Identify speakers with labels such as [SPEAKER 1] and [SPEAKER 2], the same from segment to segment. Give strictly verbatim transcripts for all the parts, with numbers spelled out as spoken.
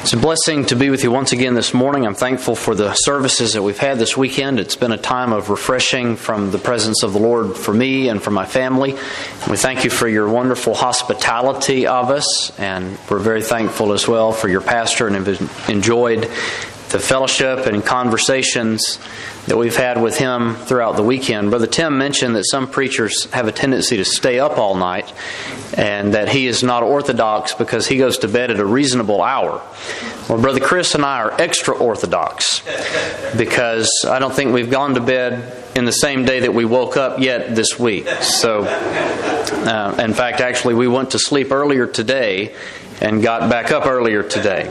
[SPEAKER 1] It's a blessing to be with you once again this morning. I'm thankful for the services that we've had this weekend. It's been a time of refreshing from the presence of the Lord for me and for my family. We thank you for your wonderful hospitality of us, and we're very thankful as well for your pastor and have enjoyed the fellowship and conversations that we've had with him throughout the weekend. Brother Tim mentioned that some preachers have a tendency to stay up all night and that he is not orthodox because he goes to bed at a reasonable hour. Well, Brother Chris and I are extra orthodox because I don't think we've gone to bed in the same day that we woke up yet this week. So, uh, in fact, actually, we went to sleep earlier today and got back up earlier today.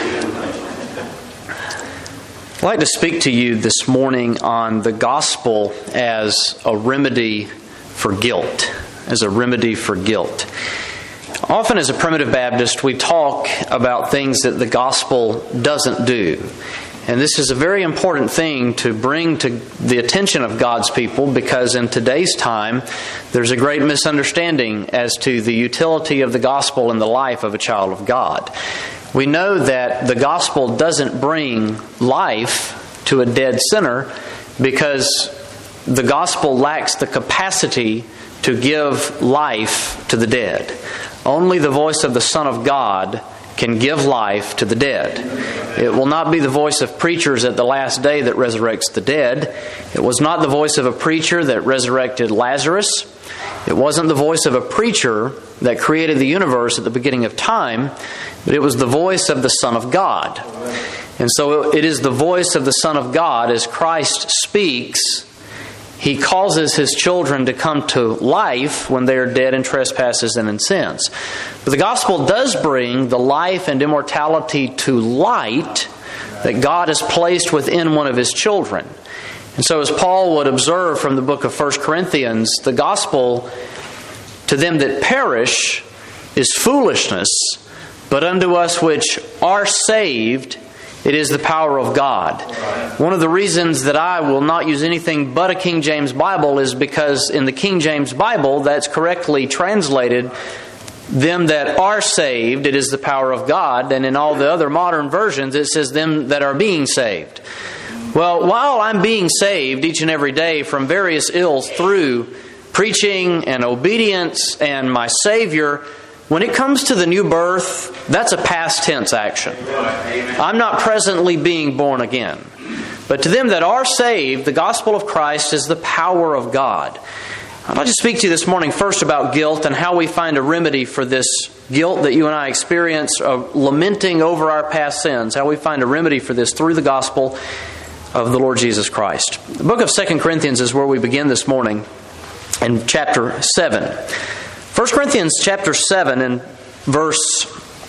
[SPEAKER 1] I'd like to speak to you this morning on the gospel as a remedy for guilt, as a remedy for guilt. Often as a primitive Baptist, we talk about things that the gospel doesn't do. And this is a very important thing to bring to the attention of God's people because in today's time, there's a great misunderstanding as to the utility of the gospel in the life of a child of God. We know that the gospel doesn't bring life to a dead sinner because the gospel lacks the capacity to give life to the dead. Only the voice of the Son of God can give life to the dead. It will not be the voice of preachers at the last day that resurrects the dead. It was not the voice of a preacher that resurrected Lazarus. It wasn't the voice of a preacher that created the universe at the beginning of time, but it was the voice of the Son of God. And so it is the voice of the Son of God as Christ speaks. He causes His children to come to life when they are dead in trespasses and in sins. But the gospel does bring the life and immortality to light that God has placed within one of His children. And so as Paul would observe from the book of First Corinthians, the gospel to them that perish is foolishness, but unto us which are saved, it is the power of God. One of the reasons that I will not use anything but a King James Bible is because in the King James Bible, that's correctly translated, them that are saved, it is the power of God. And in all the other modern versions, it says them that are being saved. Well, while I'm being saved each and every day from various ills through preaching and obedience and my Savior, when it comes to the new birth, that's a past tense action. I'm not presently being born again. But to them that are saved, the gospel of Christ is the power of God. I'd like to speak to you this morning first about guilt and how we find a remedy for this guilt that you and I experience, of lamenting over our past sins, how we find a remedy for this through the gospel of the Lord Jesus Christ. The book of Second Corinthians is where we begin this morning in chapter seven. First Corinthians chapter seven and verse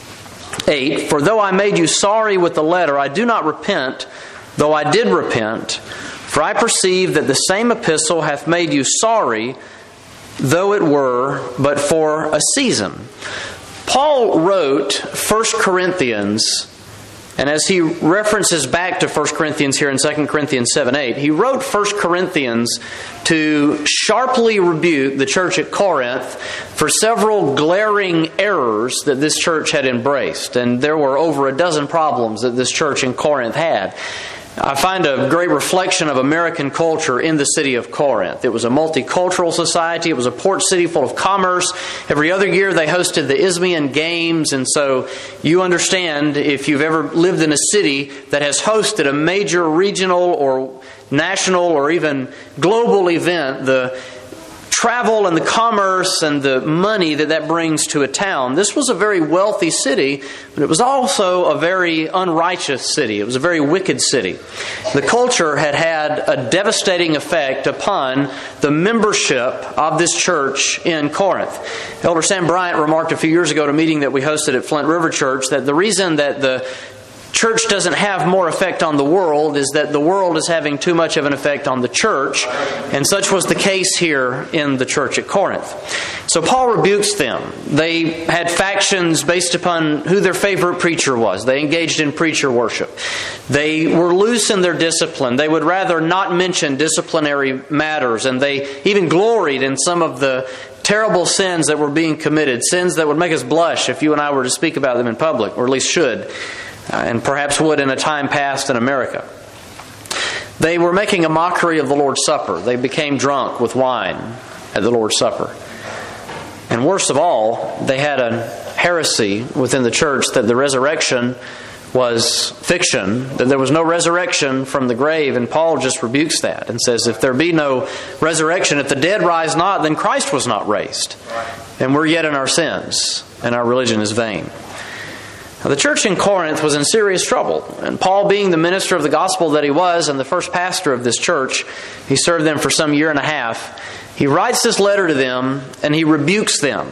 [SPEAKER 1] eight, "For though I made you sorry with the letter, I do not repent, though I did repent. For I perceive that the same epistle hath made you sorry, though it were but for a season." Paul wrote First Corinthians, and as he references back to First Corinthians here in Second Corinthians seven eight, he wrote First Corinthians to sharply rebuke the church at Corinth for several glaring errors that this church had embraced. And there were over a dozen problems that this church in Corinth had. I find a great reflection of American culture in the city of Corinth. It was a multicultural society. It was a port city full of commerce. Every other year they hosted the Isthmian Games. And so you understand, if you've ever lived in a city that has hosted a major regional or national or even global event, the travel and the commerce and the money that that brings to a town. This was a very wealthy city, but it was also a very unrighteous city. It was a very wicked city. The culture had had a devastating effect upon the membership of this church in Corinth. Elder Sam Bryant remarked a few years ago at a meeting that we hosted at Flint River Church that the reason that the church doesn't have more effect on the world is that the world is having too much of an effect on the church, and such was the case here in the church at Corinth. So Paul rebukes them. They had factions based upon who their favorite preacher was. They engaged in preacher worship. They were loose in their discipline. They would rather not mention disciplinary matters, and they even gloried in some of the terrible sins that were being committed, sins that would make us blush if you and I were to speak about them in public, or at least should. and perhaps would in a time past in America. They were making a mockery of the Lord's Supper. They became drunk with wine at the Lord's Supper. And worst of all, they had a heresy within the church that the resurrection was fiction, that there was no resurrection from the grave, and Paul just rebukes that and says, if there be no resurrection, if the dead rise not, then Christ was not raised. And we're yet in our sins, and our religion is vain. Now, the church in Corinth was in serious trouble, and Paul, being the minister of the gospel that he was and the first pastor of this church, he served them for some year and a half, he writes this letter to them and he rebukes them.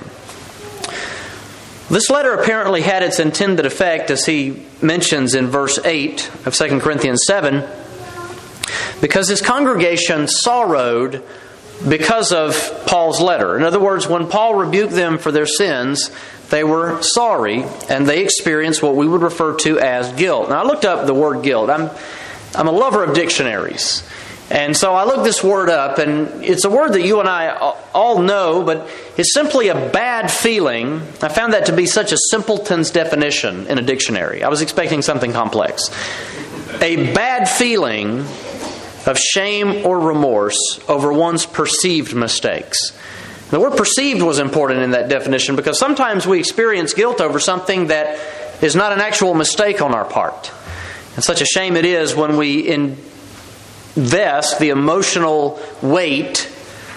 [SPEAKER 1] This letter apparently had its intended effect, as he mentions in verse eight of Second Corinthians seven, because his congregation sorrowed because of Paul's letter. In other words, when Paul rebuked them for their sins, they were sorry, and they experienced what we would refer to as guilt. Now, I looked up the word guilt. I'm, I'm a lover of dictionaries. And so I looked this word up, and it's a word that you and I all know, but it's simply a bad feeling. I found that to be such a simpleton's definition in a dictionary. I was expecting something complex. A bad feeling of shame or remorse over one's perceived mistakes. The word perceived was important in that definition because sometimes we experience guilt over something that is not an actual mistake on our part. And such a shame it is when we invest the emotional weight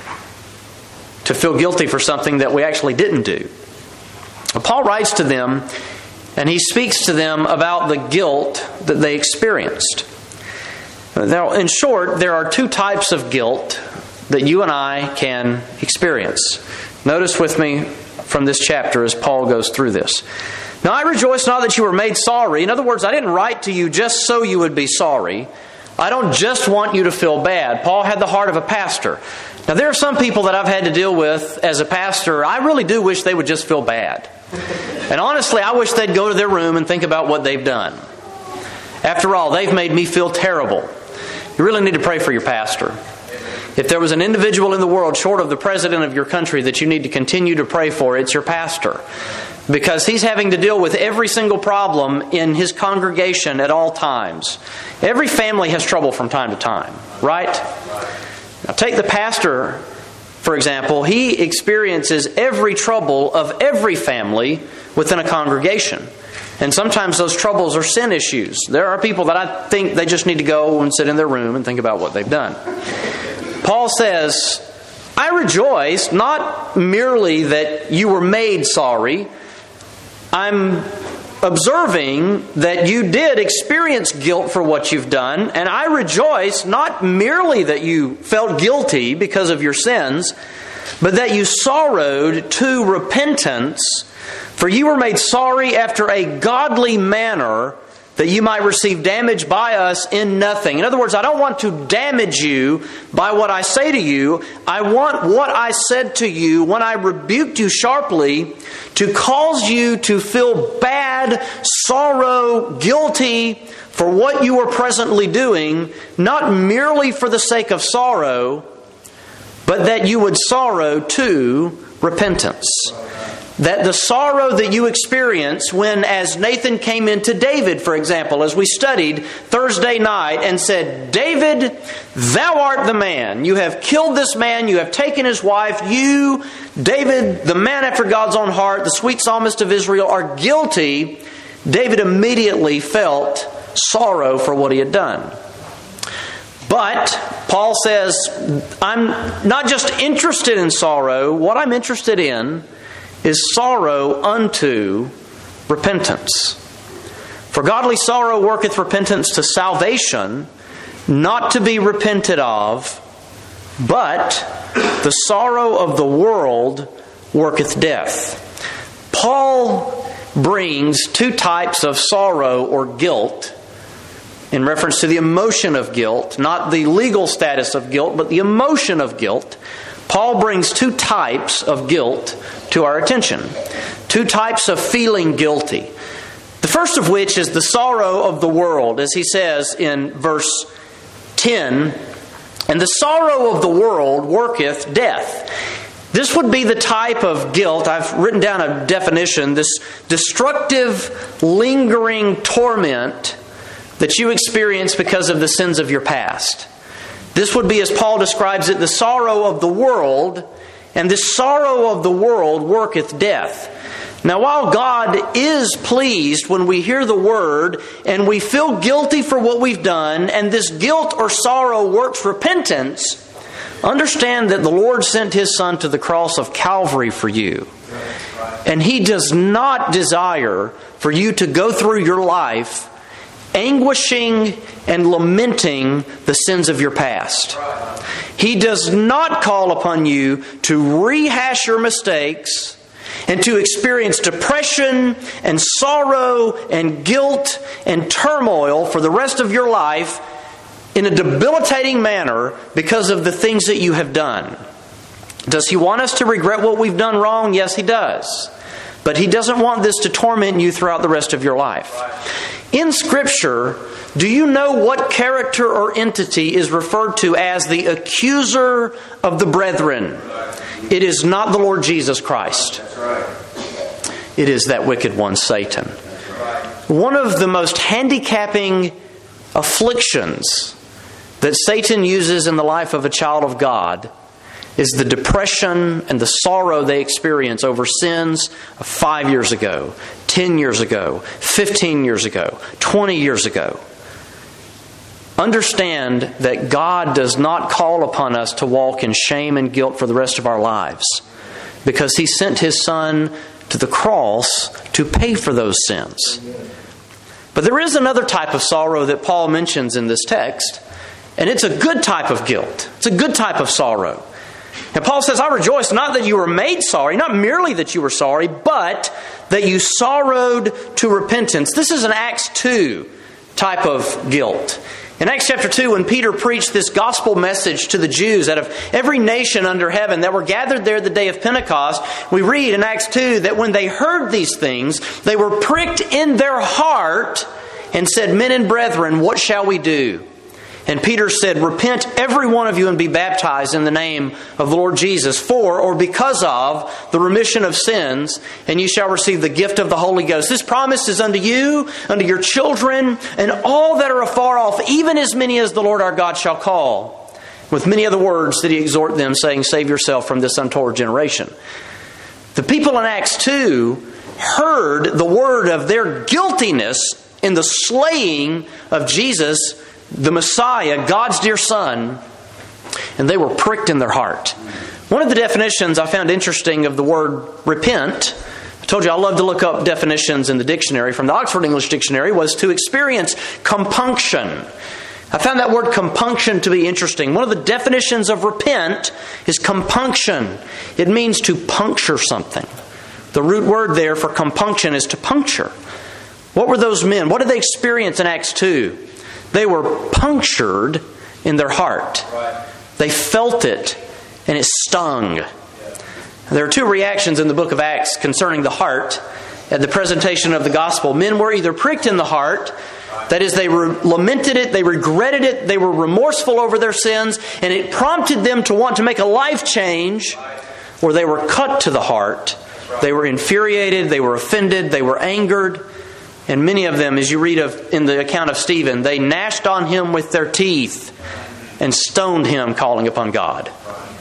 [SPEAKER 1] to feel guilty for something that we actually didn't do. Paul writes to them and he speaks to them about the guilt that they experienced. Now, in short, there are two types of guilt that you and I can experience. Notice with me from this chapter as Paul goes through this. Now, I rejoice not that you were made sorry. In other words, I didn't write to you just so you would be sorry. I don't just want you to feel bad. Paul had the heart of a pastor. Now, there are some people that I've had to deal with as a pastor. I really do wish they would just feel bad. And honestly, I wish they'd go to their room and think about what they've done. After all, they've made me feel terrible. You really need to pray for your pastor. If there was an individual in the world short of the president of your country that you need to continue to pray for, it's your pastor. Because he's having to deal with every single problem in his congregation at all times. Every family has trouble from time to time, right? Now take the pastor, for example. He experiences every trouble of every family within a congregation. And sometimes those troubles are sin issues. There are people that I think they just need to go and sit in their room and think about what they've done. Paul says, I rejoice not merely that you were made sorry. I'm observing that you did experience guilt for what you've done. And I rejoice not merely that you felt guilty because of your sins, but that you sorrowed to repentance. For you were made sorry after a godly manner, that you might receive damage by us in nothing. In other words, I don't want to damage you by what I say to you. I want what I said to you when I rebuked you sharply to cause you to feel bad, sorrow, guilty for what you were presently doing, not merely for the sake of sorrow, but that you would sorrow to repentance. That the sorrow that you experience when, as Nathan came into David, for example, as we studied Thursday night and said, David, thou art the man. You have killed this man. You have taken his wife. You, David, the man after God's own heart, the sweet psalmist of Israel, are guilty. David immediately felt sorrow for what he had done. But Paul says, I'm not just interested in sorrow. What I'm interested in is sorrow unto repentance. For godly sorrow worketh repentance to salvation, not to be repented of, but the sorrow of the world worketh death. Paul brings two types of sorrow or guilt in reference to the emotion of guilt, not the legal status of guilt, but the emotion of guilt. Paul brings two types of guilt to our attention. Two types of feeling guilty. The first of which is the sorrow of the world, as he says in verse ten, and the sorrow of the world worketh death. This would be the type of guilt, I've written down a definition, this destructive, lingering torment that you experience because of the sins of your past. This would be, as Paul describes it, the sorrow of the world, and this sorrow of the world worketh death. Now, while God is pleased when we hear the Word and we feel guilty for what we've done, and this guilt or sorrow works repentance, understand that the Lord sent His Son to the cross of Calvary for you. And He does not desire for you to go through your life anguishing and lamenting the sins of your past. He does not call upon you to rehash your mistakes and to experience depression and sorrow and guilt and turmoil for the rest of your life in a debilitating manner because of the things that you have done. Does He want us to regret what we've done wrong? Yes, He does. But He doesn't want this to torment you throughout the rest of your life. In Scripture, do you know what character or entity is referred to as the accuser of the brethren? It is not the Lord Jesus Christ. It is that wicked one, Satan. One of the most handicapping afflictions that Satan uses in the life of a child of God is the depression and the sorrow they experience over sins of five years ago, ten years ago, fifteen years ago, twenty years ago. Understand that God does not call upon us to walk in shame and guilt for the rest of our lives, because He sent His Son to the cross to pay for those sins. But there is another type of sorrow that Paul mentions in this text, and it's a good type of guilt. It's a good type of sorrow. And Paul says, I rejoice not that you were made sorry, not merely that you were sorry, but that you sorrowed to repentance. This is an Acts two type of guilt. In Acts chapter two, when Peter preached this gospel message to the Jews out of every nation under heaven that were gathered there the day of Pentecost, we read in Acts two that when they heard these things, they were pricked in their heart and said, Men and brethren, what shall we do? And Peter said, Repent every one of you and be baptized in the name of the Lord Jesus for, or because of, the remission of sins, and you shall receive the gift of the Holy Ghost. This promise is unto you, unto your children, and all that are afar off, even as many as the Lord our God shall call. With many other words did He exhort them, saying, Save yourself from this untoward generation. The people in Acts two heard the word of their guiltiness in the slaying of Jesus, the Messiah, God's dear Son, and they were pricked in their heart. One of the definitions I found interesting of the word repent, I told you I love to look up definitions in the dictionary, from the Oxford English Dictionary, was to experience compunction. I found that word compunction to be interesting. One of the definitions of repent is compunction. It means to puncture something. The root word there for compunction is to puncture. What were those men? What did they experience in Acts two? They were punctured in their heart. They felt it, and it stung. There are two reactions in the book of Acts concerning the heart at the presentation of the gospel. Men were either pricked in the heart, that is, they re- lamented it, they regretted it, they were remorseful over their sins, and it prompted them to want to make a life change, or they were cut to the heart. They were infuriated, they were offended, they were angered. And many of them, as you read of in the account of Stephen, they gnashed on him with their teeth and stoned him, calling upon God.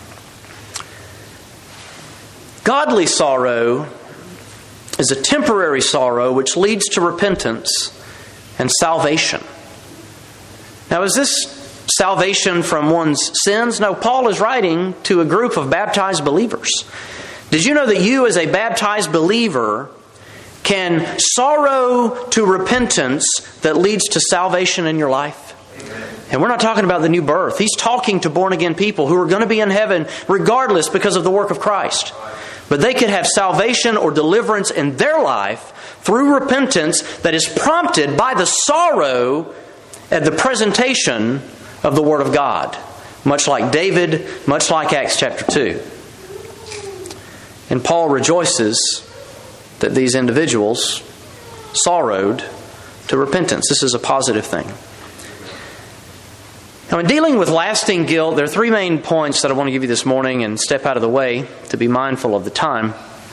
[SPEAKER 1] Godly sorrow is a temporary sorrow which leads to repentance and salvation. Now, is this salvation from one's sins? No, Paul is writing to a group of baptized believers. Did you know that you, as a baptized believer, can sorrow to repentance that leads to salvation in your life? And we're not talking about the new birth. He's talking to born-again people who are going to be in heaven regardless because of the work of Christ. But they could have salvation or deliverance in their life through repentance that is prompted by the sorrow at the presentation of the Word of God. Much like David, much like Acts chapter two. And Paul rejoices that these individuals sorrowed to repentance. This is a positive thing. Now, in dealing with lasting guilt, there are three main points that I want to give you this morning and step out of the way to be mindful of the time.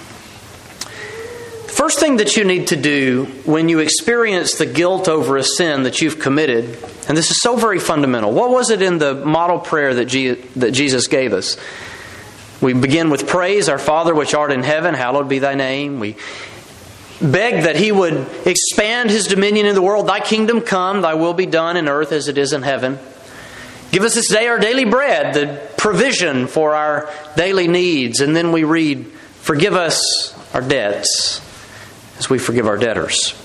[SPEAKER 1] The first thing that you need to do when you experience the guilt over a sin that you've committed, and this is so very fundamental. What was it in the model prayer that that Jesus gave us? We begin with praise, Our Father which art in heaven, hallowed be thy name. We beg that He would expand His dominion in the world. Thy kingdom come, thy will be done in earth as it is in heaven. Give us this day our daily bread, the provision for our daily needs. And then we read, forgive us our debts as we forgive our debtors.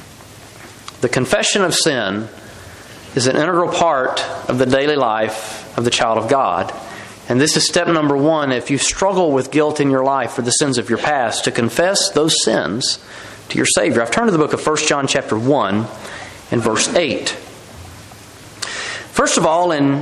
[SPEAKER 1] The confession of sin is an integral part of the daily life of the child of God. And this is step number one. If you struggle with guilt in your life for the sins of your past, to confess those sins to your Savior. I've turned to the book of First John chapter one and verse eight. First of all, in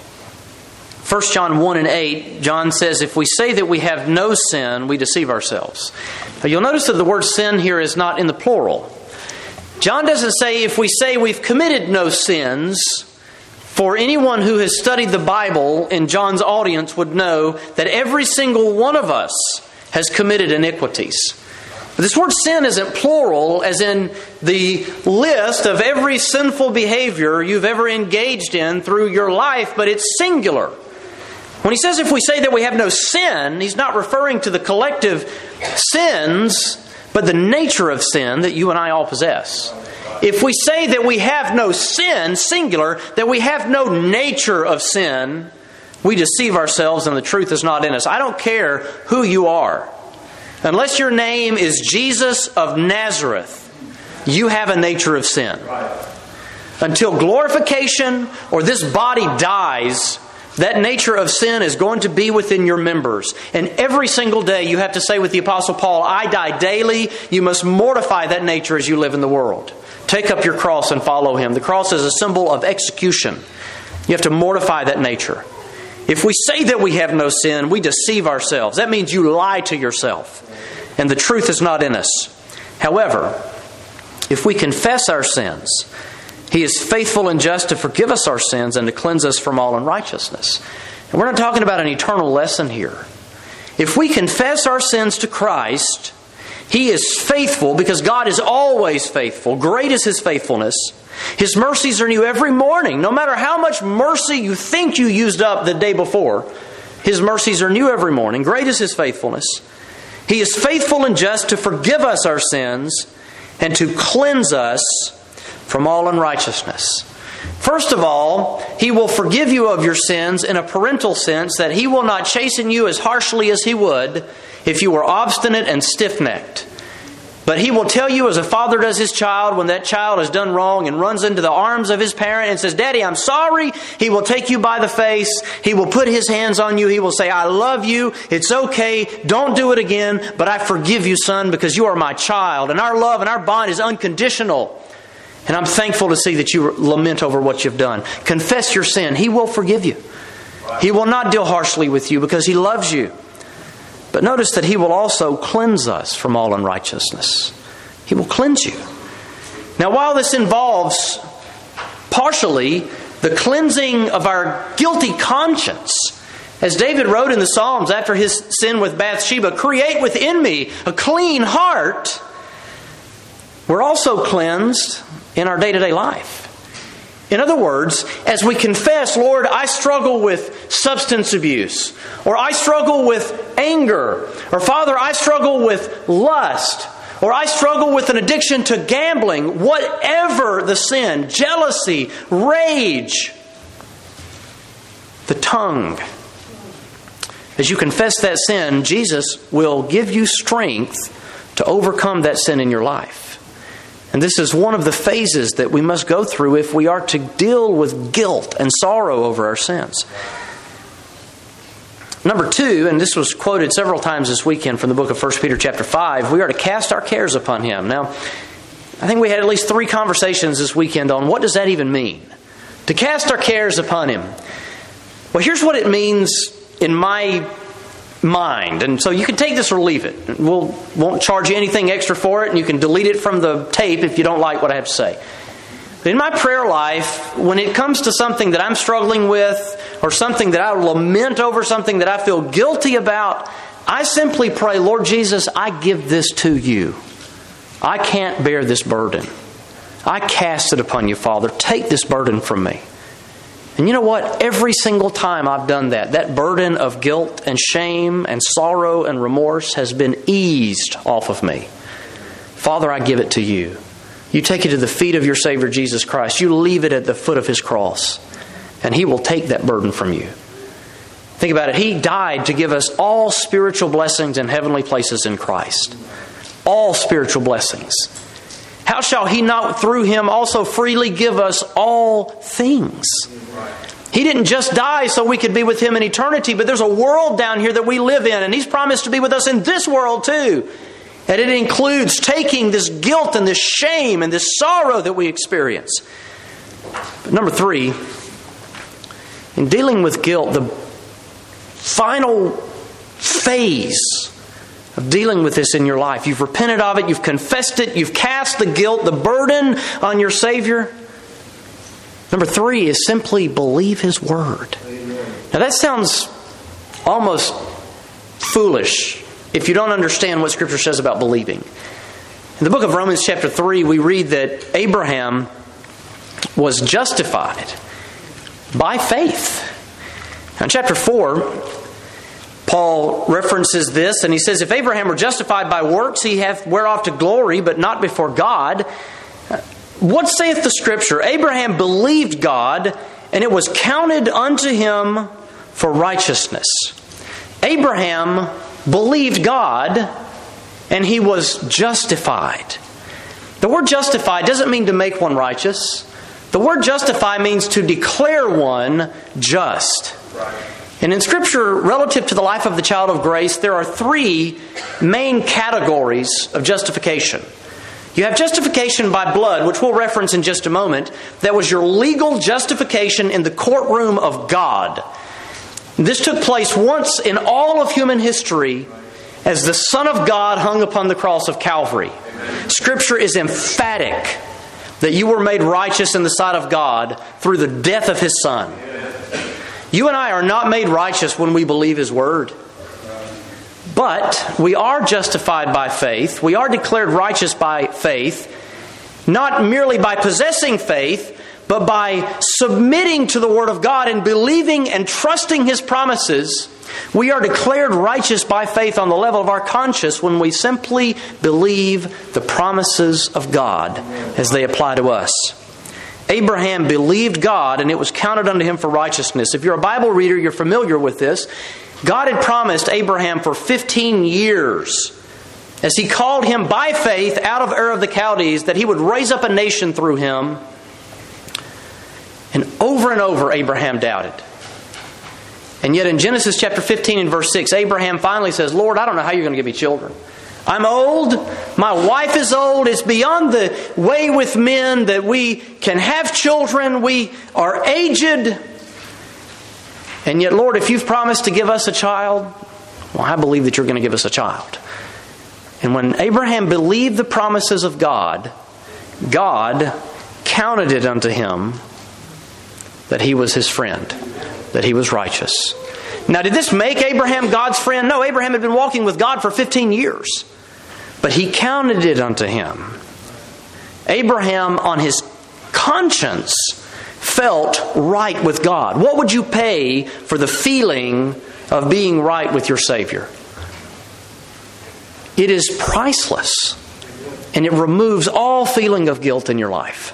[SPEAKER 1] First John one and eight, John says, if we say that we have no sin, we deceive ourselves. Now, you'll notice that the word sin here is not in the plural. John doesn't say if we say we've committed no sins. For anyone who has studied the Bible in John's audience would know that every single one of us has committed iniquities. But this word sin isn't plural, as in the list of every sinful behavior you've ever engaged in through your life, but it's singular. When he says if we say that we have no sin, he's not referring to the collective sins, but the nature of sin that you and I all possess. If we say that we have no sin, singular, that we have no nature of sin, we deceive ourselves and the truth is not in us. I don't care who you are. Unless your name is Jesus of Nazareth, you have a nature of sin. Until glorification or this body dies, that nature of sin is going to be within your members. And every single day you have to say with the Apostle Paul, I die daily. You must mortify that nature as you live in the world. Take up your cross and follow Him. The cross is a symbol of execution. You have to mortify that nature. If we say that we have no sin, we deceive ourselves. That means you lie to yourself. And the truth is not in us. However, if we confess our sins, He is faithful and just to forgive us our sins and to cleanse us from all unrighteousness. And we're not talking about an eternal lesson here. If we confess our sins to Christ, He is faithful because God is always faithful. Great is His faithfulness. His mercies are new every morning. No matter how much mercy you think you used up the day before, His mercies are new every morning. Great is His faithfulness. He is faithful and just to forgive us our sins and to cleanse us from all unrighteousness. First of all, He will forgive you of your sins in a parental sense, that He will not chasten you as harshly as He would if you were obstinate and stiff-necked. But He will tell you as a father does his child when that child has done wrong and runs into the arms of his parent and says, Daddy, I'm sorry. He will take you by the face. He will put His hands on you. He will say, I love you. It's okay. Don't do it again. But I forgive you, son, because you are my child. And our love and our bond is unconditional. And I'm thankful to see that you lament over what you've done. Confess your sin. He will forgive you. He will not deal harshly with you because He loves you. But notice that He will also cleanse us from all unrighteousness. He will cleanse you. Now, while this involves partially the cleansing of our guilty conscience, as David wrote in the Psalms after his sin with Bathsheba, create within me a clean heart, we're also cleansed in our day-to-day life. In other words, as we confess, Lord, I struggle with substance abuse, or I struggle with anger, or Father, I struggle with lust, or I struggle with an addiction to gambling, whatever the sin, jealousy, rage, the tongue. As you confess that sin, Jesus will give you strength to overcome that sin in your life. And this is one of the phases that we must go through if we are to deal with guilt and sorrow over our sins. Number two, and this was quoted several times this weekend from the book of First Peter chapter five, we are to cast our cares upon Him. Now, I think we had at least three conversations this weekend on what does that even mean? To cast our cares upon Him. Well, here's what it means in my mind. And so you can take this or leave it. We'll won't charge you anything extra for it, and you can delete it from the tape if you don't like what I have to say. In my prayer life, when it comes to something that I'm struggling with, or something that I lament over, something that I feel guilty about, I simply pray, Lord Jesus, I give this to you. I can't bear this burden. I cast it upon you, Father. Take this burden from me. And you know what? Every single time I've done that, that burden of guilt and shame and sorrow and remorse has been eased off of me. Father, I give it to you. You take it to the feet of your Savior, Jesus Christ. You leave it at the foot of His cross. And He will take that burden from you. Think about it. He died to give us all spiritual blessings and heavenly places in Christ. All spiritual blessings. How shall He not through Him also freely give us all things? He didn't just die so we could be with Him in eternity, but there's a world down here that we live in, and He's promised to be with us in this world too. And it includes taking this guilt and this shame and this sorrow that we experience. But number three, in dealing with guilt, the final phase of dealing with this in your life, you've repented of it, you've confessed it, you've cast the guilt, the burden on your Savior. Number three is simply believe His Word. Now that sounds almost foolish if you don't understand what Scripture says about believing. In the book of Romans chapter three, we read that Abraham was justified by faith. Now in chapter four, Paul references this, and he says, if Abraham were justified by works, he hath whereof to glory, but not before God. What saith the Scripture? Abraham believed God, and it was counted unto him for righteousness. Abraham believed God, and he was justified. The word justified doesn't mean to make one righteous. The word justify means to declare one just. And in Scripture, relative to the life of the child of grace, there are three main categories of justification. You have justification by blood, which we'll reference in just a moment. That was your legal justification in the courtroom of God. This took place once in all of human history as the Son of God hung upon the cross of Calvary. Scripture is emphatic that you were made righteous in the sight of God through the death of His Son. You and I are not made righteous when we believe His Word. But we are justified by faith. We are declared righteous by faith. Not merely by possessing faith, but by submitting to the Word of God and believing and trusting His promises. We are declared righteous by faith on the level of our conscience when we simply believe the promises of God as they apply to us. Abraham believed God, and it was counted unto him for righteousness. If you're a Bible reader, you're familiar with this. God had promised Abraham for fifteen years, as He called him by faith out of Ur of the Chaldees, that He would raise up a nation through him. And over and over, Abraham doubted. And yet in Genesis chapter fifteen and verse six, Abraham finally says, Lord, I don't know how you're going to give me children. I'm old. My wife is old. It's beyond the way with men that we can have children. We are aged. And yet, Lord, if you've promised to give us a child, well, I believe that you're going to give us a child. And when Abraham believed the promises of God, God counted it unto him that he was His friend, that he was righteous. Now, did this make Abraham God's friend? No, Abraham had been walking with God for fifteen years. But He counted it unto him. Abraham, on his conscience, felt right with God. What would you pay for the feeling of being right with your Savior? It is priceless. And it removes all feeling of guilt in your life.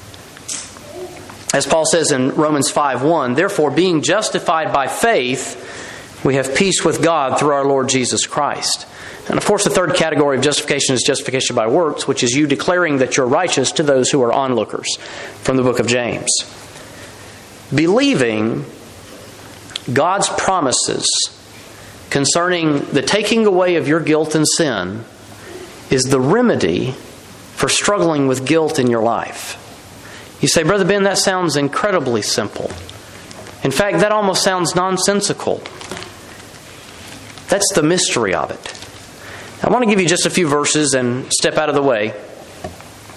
[SPEAKER 1] As Paul says in Romans five one, therefore, being justified by faith, we have peace with God through our Lord Jesus Christ. And of course, the third category of justification is justification by works, which is you declaring that you're righteous to those who are onlookers, from the book of James. Believing God's promises concerning the taking away of your guilt and sin is the remedy for struggling with guilt in your life. You say, Brother Ben, that sounds incredibly simple. In fact, that almost sounds nonsensical. That's the mystery of it. I want to give you just a few verses and step out of the way.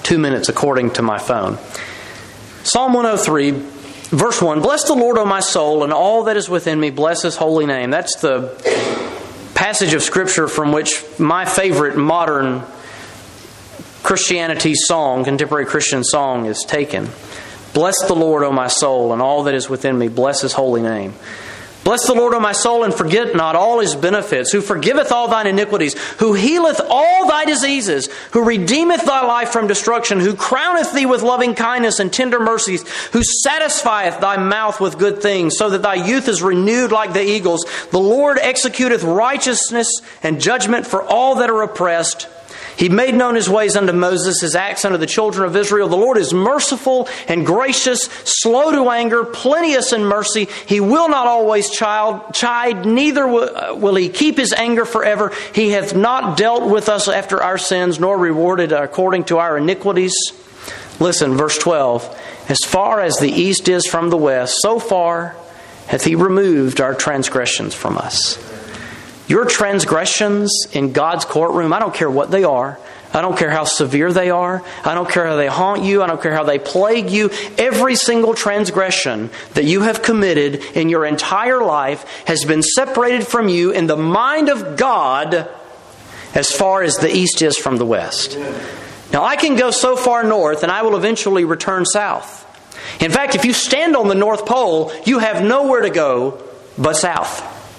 [SPEAKER 1] two minutes according to my phone. Psalm one oh three, verse one, "Bless the Lord, O my soul, and all that is within me, bless His holy name." That's the passage of Scripture from which my favorite modern Christianity song, contemporary Christian song, is taken. "Bless the Lord, O my soul, and all that is within me, bless His holy name. Bless the Lord, O my soul, and forget not all His benefits, who forgiveth all thine iniquities, who healeth all thy diseases, who redeemeth thy life from destruction, who crowneth thee with loving kindness and tender mercies, who satisfieth thy mouth with good things, so that thy youth is renewed like the eagles. The Lord executeth righteousness and judgment for all that are oppressed. He made known His ways unto Moses, His acts unto the children of Israel. The Lord is merciful and gracious, slow to anger, plenteous in mercy. He will not always child, chide, neither will, will He keep His anger forever. He hath not dealt with us after our sins, nor rewarded according to our iniquities." Listen, verse twelve. "As far as the east is from the west, so far hath He removed our transgressions from us." Your transgressions in God's courtroom, I don't care what they are. I don't care how severe they are. I don't care how they haunt you. I don't care how they plague you. Every single transgression that you have committed in your entire life has been separated from you in the mind of God as far as the east is from the west. Now, I can go so far north and I will eventually return south. In fact, if you stand on the North Pole, you have nowhere to go but south.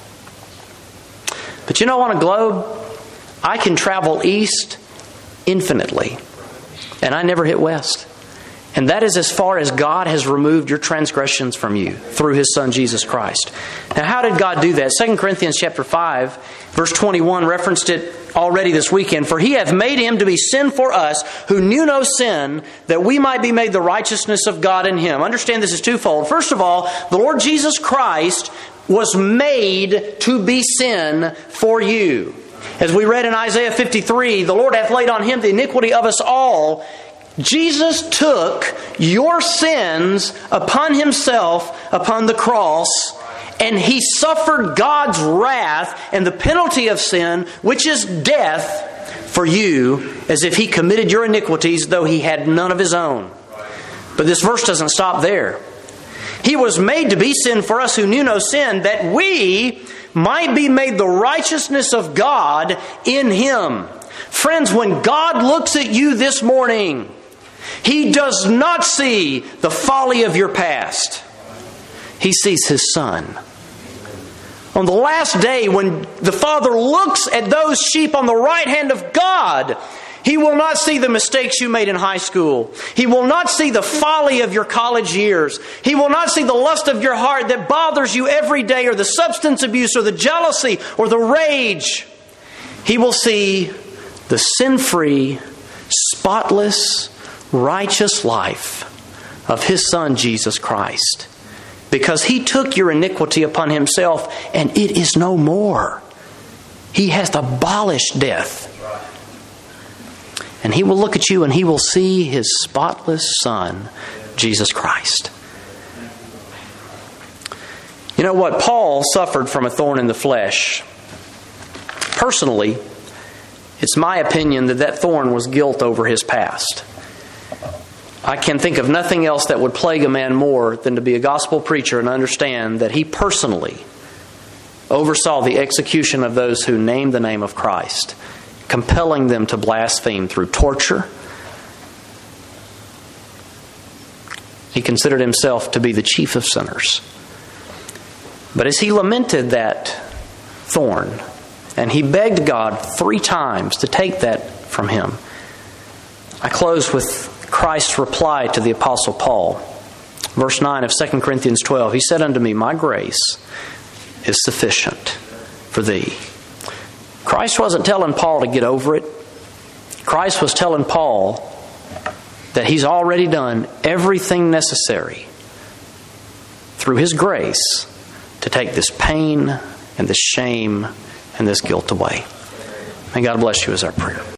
[SPEAKER 1] But you know, on a globe, I can travel east infinitely, and I never hit west. And that is as far as God has removed your transgressions from you through His Son, Jesus Christ. Now, how did God do that? Second Corinthians chapter five, verse twenty-one, referenced it already this weekend. "For He hath made Him to be sin for us, who knew no sin, that we might be made the righteousness of God in Him." Understand, this is twofold. First of all, the Lord Jesus Christ was made to be sin for you. As we read in Isaiah fifty-three, "The Lord hath laid on Him the iniquity of us all." Jesus took your sins upon Himself upon the cross, and He suffered God's wrath and the penalty of sin, which is death, for you, as if He committed your iniquities, though He had none of His own. But this verse doesn't stop there. "He was made to be sin for us who knew no sin, that we might be made the righteousness of God in Him." Friends, when God looks at you this morning, He does not see the folly of your past. He sees His Son. On the last day, when the Father looks at those sheep on the right hand of God, He will not see the mistakes you made in high school. He will not see the folly of your college years. He will not see the lust of your heart that bothers you every day, or the substance abuse, or the jealousy, or the rage. He will see the sin-free, spotless, righteous life of His Son, Jesus Christ. Because He took your iniquity upon Himself, and it is no more. He has abolished death. And He will look at you and He will see His spotless Son, Jesus Christ. You know what? Paul suffered from a thorn in the flesh. Personally, it's my opinion that that thorn was guilt over his past. I can think of nothing else that would plague a man more than to be a gospel preacher and understand that he personally oversaw the execution of those who named the name of Christ, compelling them to blaspheme through torture. He considered himself to be the chief of sinners. But as he lamented that thorn, and he begged God three times to take that from him, I close with Christ's reply to the Apostle Paul. Verse nine of Second Corinthians twelve, He said unto me, My grace is sufficient for thee. Christ wasn't telling Paul to get over it. Christ was telling Paul that He's already done everything necessary through His grace to take this pain and this shame and this guilt away. May God bless you as our prayer.